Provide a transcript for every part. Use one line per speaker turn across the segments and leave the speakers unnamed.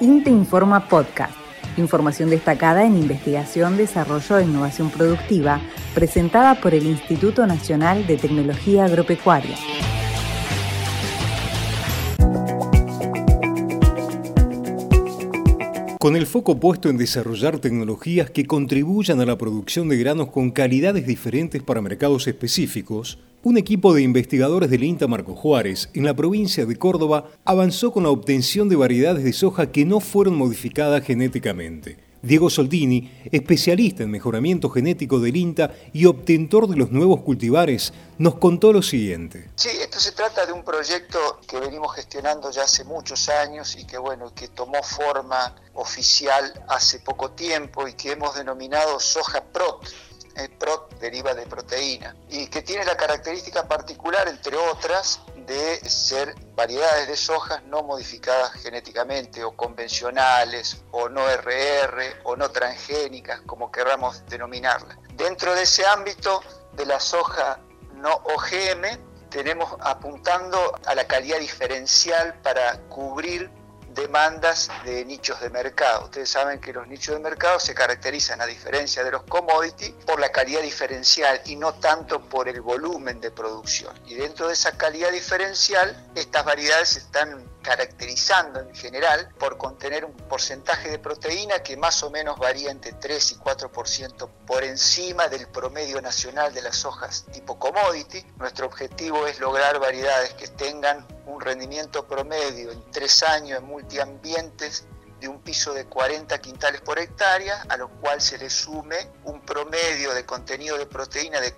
INTE Informa Podcast. Información destacada en investigación, desarrollo e innovación productiva, presentada por el Instituto Nacional de Tecnología Agropecuaria.
Con el foco puesto en desarrollar tecnologías que contribuyan a la producción de granos con calidades diferentes para mercados específicos, un equipo de investigadores del INTA Marcos Juárez, en la provincia de Córdoba, avanzó con la obtención de variedades de soja que no fueron modificadas genéticamente. Diego Soldini, especialista en mejoramiento genético del INTA y obtentor de los nuevos cultivares, nos contó lo siguiente.
Sí, esto se trata de un proyecto que venimos gestionando ya hace muchos años y que tomó forma oficial hace poco tiempo y que hemos denominado soja PROT. PROT deriva de proteína y que tiene la característica particular, entre otras, de ser variedades de sojas no modificadas genéticamente o convencionales o no RR o no transgénicas, como querramos denominarlas. Dentro de ese ámbito de la soja no OGM tenemos apuntando a la calidad diferencial para cubrir demandas de nichos de mercado. Ustedes saben que los nichos de mercado se caracterizan, a diferencia de los commodities, por la calidad diferencial y no tanto por el volumen de producción. Y dentro de esa calidad diferencial, estas variedades se están caracterizando en general por contener un porcentaje de proteína que más o menos varía entre 3 y 4% por encima del promedio nacional de las hojas tipo commodity. Nuestro objetivo es lograr variedades que tengan un rendimiento promedio en 3 años en multiambientes de un piso de 40 quintales por hectárea, a lo cual se le sume un promedio de contenido de proteína de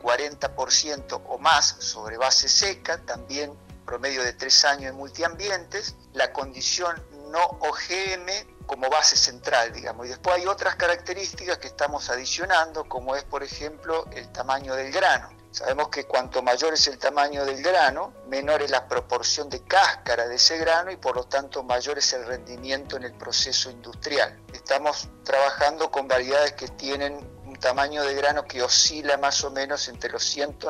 40% o más sobre base seca, también promedio de 3 años en multiambientes, la condición no OGM como base central, digamos. Y después hay otras características que estamos adicionando, como es, por ejemplo, el tamaño del grano. Sabemos que cuanto mayor es el tamaño del grano, menor es la proporción de cáscara de ese grano y por lo tanto mayor es el rendimiento en el proceso industrial. Estamos trabajando con variedades que tienen un tamaño de grano que oscila más o menos entre los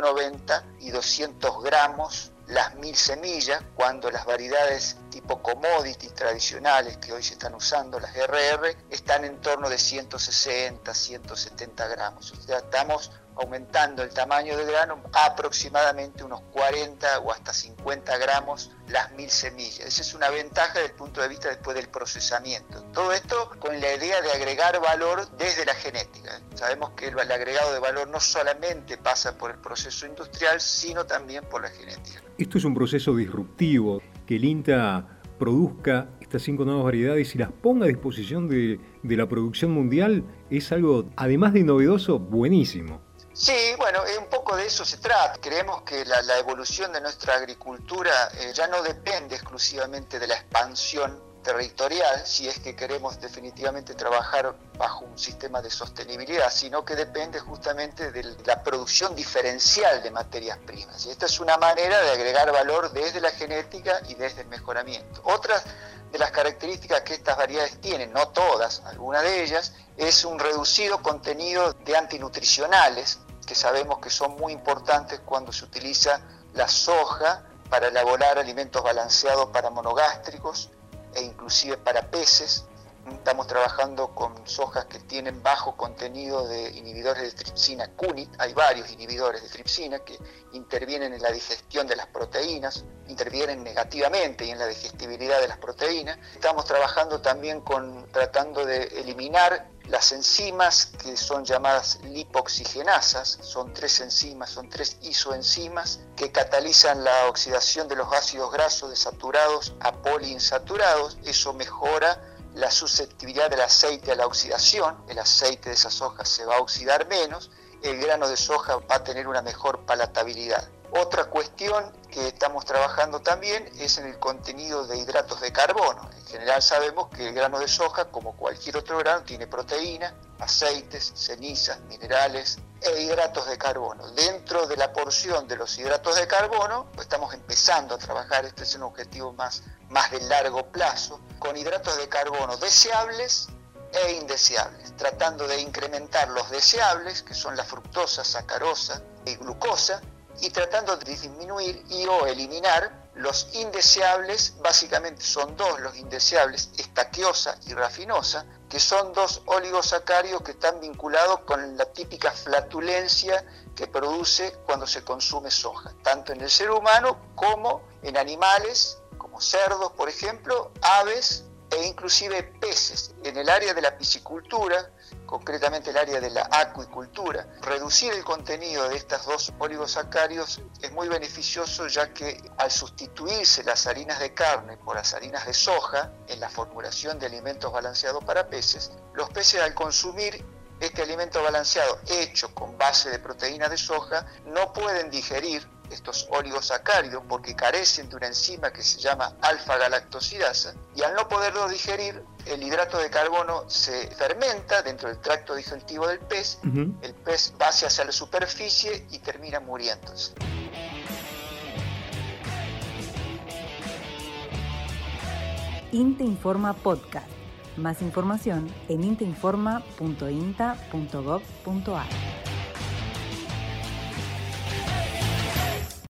190 y 200 gramos las 1000 semillas, cuando las variedades tipo commodities tradicionales que hoy se están usando, las RR, están en torno de 160, 170 gramos. O sea, estamos aumentando el tamaño del grano a aproximadamente unos 40 o hasta 50 gramos las 1000 semillas. Esa es una ventaja desde el punto de vista después del procesamiento. Todo esto con la idea de agregar valor desde la genética. Sabemos que el agregado de valor no solamente pasa por el proceso industrial, sino también por la genética.
Esto es un proceso disruptivo, que el INTA produzca estas 5 nuevas variedades y las ponga a disposición de la producción mundial, es algo, además de novedoso, buenísimo.
Sí, bueno, un poco de eso se trata. Creemos que la evolución de nuestra agricultura ya no depende exclusivamente de la expansión territorial, si es que queremos definitivamente trabajar bajo un sistema de sostenibilidad, sino que depende justamente de la producción diferencial de materias primas. Y esta es una manera de agregar valor desde la genética y desde el mejoramiento. Otras de las características que estas variedades tienen, no todas, algunas de ellas, es un reducido contenido de antinutricionales, que sabemos que son muy importantes cuando se utiliza la soja para elaborar alimentos balanceados para monogástricos e inclusive para peces. Estamos trabajando con sojas que tienen bajo contenido de inhibidores de tripsina CUNIT. Hay varios inhibidores de tripsina que intervienen en la digestión de las proteínas, intervienen negativamente en la digestibilidad de las proteínas. Estamos trabajando también tratando de eliminar las enzimas que son llamadas lipoxigenasas. Son 3 enzimas, son 3 isoenzimas que catalizan la oxidación de los ácidos grasos desaturados a poliinsaturados. Eso mejora la susceptibilidad del aceite a la oxidación. El aceite de esas hojas se va a oxidar menos, el grano de soja va a tener una mejor palatabilidad. Otra cuestión que estamos trabajando también es en el contenido de hidratos de carbono. En general sabemos que el grano de soja, como cualquier otro grano, tiene proteína, aceites, cenizas, minerales e hidratos de carbono. Dentro de la porción de los hidratos de carbono, pues estamos empezando a trabajar, este es un objetivo más de largo plazo, con hidratos de carbono deseables e indeseables, tratando de incrementar los deseables, que son la fructosa, sacarosa y glucosa, y tratando de disminuir y o eliminar Los indeseables, básicamente son dos los indeseables, estaquiosa y rafinosa, que son dos oligosacáridos que están vinculados con la típica flatulencia que produce cuando se consume soja, tanto en el ser humano como en animales, como cerdos, por ejemplo, aves e inclusive peces. En el área de la piscicultura, concretamente el área de la acuicultura, reducir el contenido de estas dos oligosacáridos es muy beneficioso, ya que al sustituirse las harinas de carne por las harinas de soja en la formulación de alimentos balanceados para peces, los peces al consumir este alimento balanceado hecho con base de proteína de soja no pueden digerir estos oligosacáridos porque carecen de una enzima que se llama alfa-galactosidasa, y al no poderlo digerir, el hidrato de carbono se fermenta dentro del tracto digestivo del pez, el pez va hacia la superficie y termina muriéndose.
INTA Informa Podcast. Más información en inteinforma.inta.gov.ar.